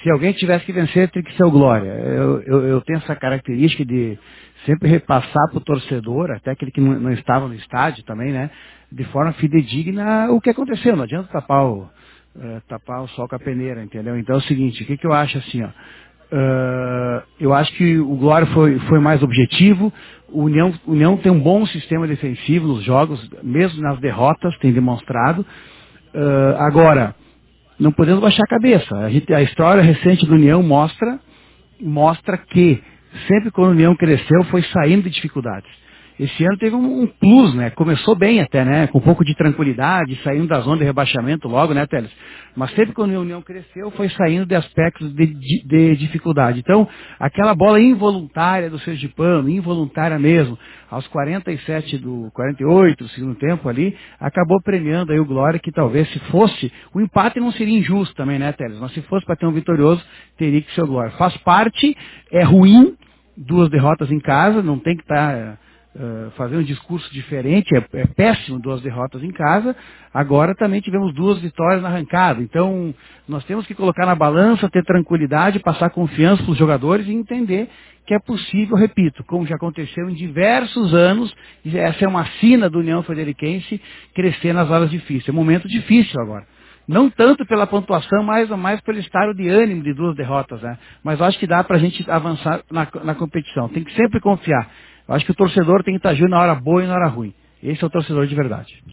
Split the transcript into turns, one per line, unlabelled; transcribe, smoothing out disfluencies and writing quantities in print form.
se alguém tivesse que vencer, teria que ser o Glória. Eu tenho essa característica de sempre repassar para o torcedor, até aquele que não estava no estádio também, né? De forma fidedigna o que aconteceu. Não adianta tapar o sol com a peneira, entendeu? Então é o seguinte, o que eu acho assim, ó? Eu acho que o Glória foi mais objetivo. O União tem um bom sistema defensivo nos jogos, mesmo nas derrotas, tem demonstrado. Agora, não podemos baixar a cabeça. A história recente do União mostra que sempre quando a União cresceu foi saindo de dificuldades. Esse ano teve um plus, né? Começou bem até, né? Com um pouco de tranquilidade, saindo da zona de rebaixamento logo, né, Teles? Mas sempre quando a União cresceu foi saindo de aspectos de dificuldade. Então, aquela bola involuntária do Sergipano, involuntária mesmo, aos 48 do segundo tempo ali, acabou premiando aí o Glória, que talvez se fosse, o empate não seria injusto também, né, Teles? Mas se fosse para ter um vitorioso, teria que ser o Glória. Faz parte, é ruim, 2 derrotas em casa, não tem que estar fazer um discurso diferente, é péssimo 2 derrotas em casa. Agora também tivemos 2 vitórias na arrancada. Então, nós temos que colocar na balança, ter tranquilidade, passar confiança para os jogadores e entender que é possível, repito, como já aconteceu em diversos anos, e essa é uma sina do União Frederiquense, crescer nas horas difíceis. É um momento difícil agora. Não tanto pela pontuação, mas mais pelo estado de ânimo de 2 derrotas, né? Mas eu acho que dá para a gente avançar na competição. Tem que sempre confiar. Eu acho que o torcedor tem que estar junto na hora boa e na hora ruim. Esse é o torcedor de verdade.